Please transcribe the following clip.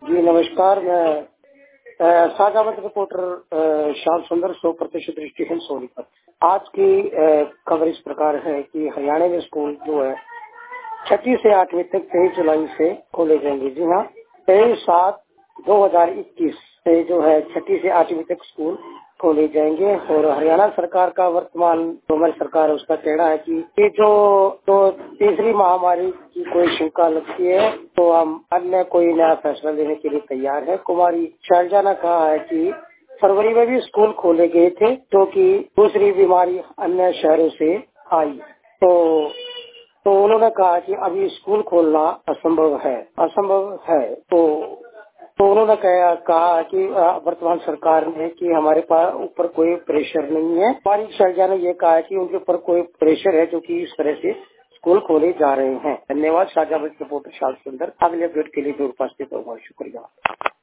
जी नमस्कार। मैं साझावत रिपोर्टर श्याम सुंदर 100% दृष्टिहीन सोनीपत। आज की खबर इस प्रकार है कि हरियाणा में स्कूल जो है 6वीं से 8वीं तक 23 जुलाई से खोले जाएंगे। जी हाँ, 23/7/2021 से जो है 6वीं से 8वीं तक स्कूल खोले जाएंगे। और हरियाणा सरकार का वर्तमान जो हमारी सरकार है उसका कहना है कि ये जो तीसरी महामारी की कोई शंका लगती है तो हम अन्य कोई नया फैसला लेने के लिए तैयार है। कुमारी शैलजा ने कहा है कि फरवरी में भी स्कूल खोले गए थे क्योंकि दूसरी बीमारी अन्य शहरों से आई, तो उन्होंने कहा कि अभी स्कूल खोलना असंभव है। तो उन्होंने कहा कि वर्तमान सरकार ने कि हमारे पास ऊपर कोई प्रेशर नहीं है। कुमारी शैलजा ने ये कहा है कि उनके ऊपर कोई प्रेशर है जो कि इस तरह से स्कूल खोले जा रहे हैं। धन्यवाद। साझावत रिपोर्टर श्याम सुंदर। अगले अपडेट के लिए उपस्थित होगा। शुक्रिया।